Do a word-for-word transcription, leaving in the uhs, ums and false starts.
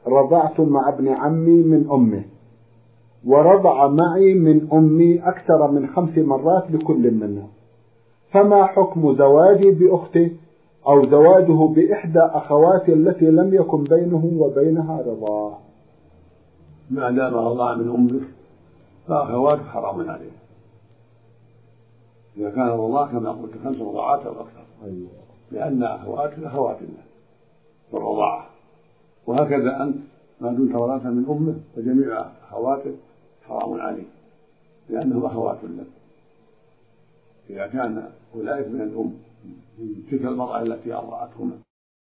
رضعت مع ابن عمي من أمه، ورضع معي من أمي أكثر من خمس مرات لكل منا، فما حكم زواجي بأخته أو زواجه بإحدى أخواتي التي لم يكن بينه وبينها رضاع؟ ما دام رضع من أمك فأخواتك حرام عليه، إذا كان الرضاع كما قلت خمس رضاعات أو أكثر، لأن أخواتك أخوات له بالرضاعة، وهكذا أنت ما دمت ورثا من أمه فجميع أخواتك حرام عليه لأنهم أخوات لك، إذا كان أولئك من الأم تلك المرأة التي أرضعتهما